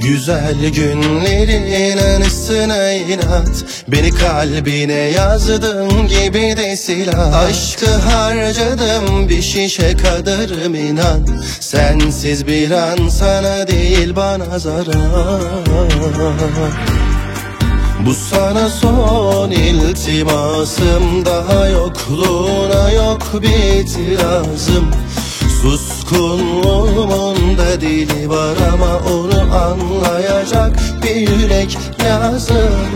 Güzel günlerin anısına inat, beni kalbine yazdığın gibi de silah. Aşkı harcadım bir şişe kadarım inan. Sensiz bir an sana değil bana zarar. Bu sana son iltimasım, daha yokluğuna yok bir itirazım. Suskunluğumun da dili var ama onu anlayacak bir yürek lazım.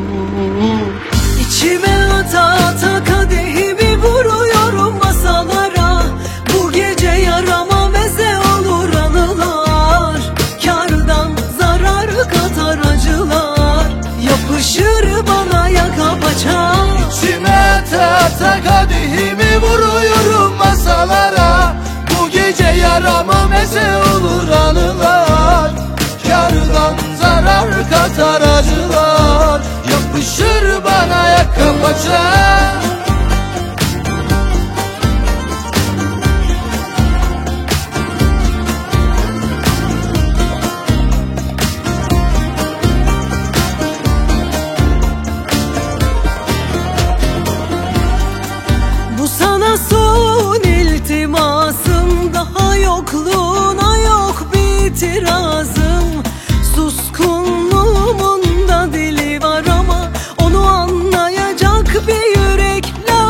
İçime ata ata kadehimi vuruyorum masalara. Bu gece yarama meze olur anılar. Kârdan zarar katar acılar, yapışır bana yaka paça. İçime ata ata kadehimi vuruyorum masalara. Bu gece yarama meze olur anılar. Kârdan zarar katar acılar, yapışır bana yaka paça. Bu sana son iltimasım, daha yokluğuna yok bir itirazım. Suskunluğumun da dili var ama onu anlayacak bir yürek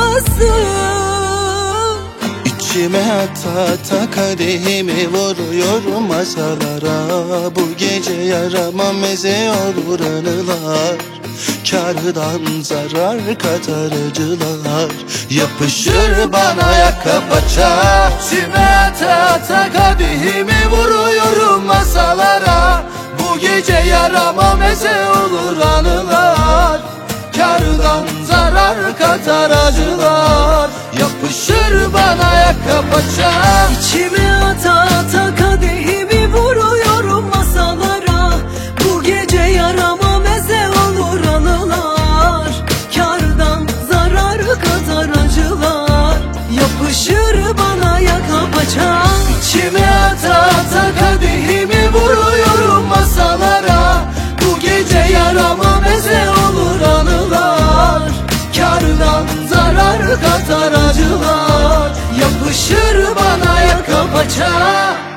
lazım. İçime ata ata kadehimi vuruyorum masalara. Bu gece yarama meze olur anılar. Kârdan zarar katar acılar, yapışır bana yaka paça. İçime ata ata kadehimi vuruyorum masalara. Bu gece yarama meze olur anılar. Kârdan zarar katar acılar, yapışır bana yaka paça. İçime ata ata kadehimi vuruyorum masalara. Bu gece yarama meze olur anılar. Kârdan zarar katar acılar, yapışır bana yaka paça. İçime ata ata kadehimi vuruyorum masalara. Bu gece yarama meze olur anılar. Kârdan zarar katar acılar, yapışır bana yaka paça.